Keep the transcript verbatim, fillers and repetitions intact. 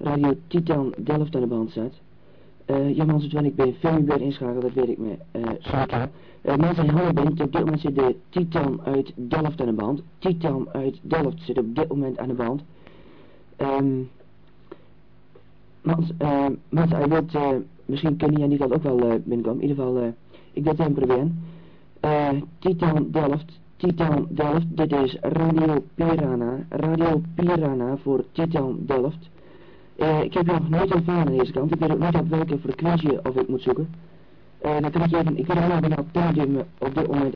Radio Titan Delft aan de band staat. Uh, ja, mensen, toen ik bij Femi inschakeld, dat weet ik me uh, zeker. Uh, mensen, hallo bent, op dit moment zit de Titan uit Delft aan de band. Titan uit Delft zit op dit moment aan de band. Um, mensen, uh, mensen, hij wilt, uh, misschien kunnen jij niet dat ook wel uh, binnenkomen. In ieder geval, uh, ik wil het even proberen. Uh, Titan Delft, Titan Delft, dit is Radio Piranha, Radio Piranha voor Titan Delft. Uh, ik heb je nog nooit ontvangen aan deze kant, ik weet ook niet op welke frequentie of ik moet zoeken. Uh, dan kan ik je even, ik weet helemaal niet op dit moment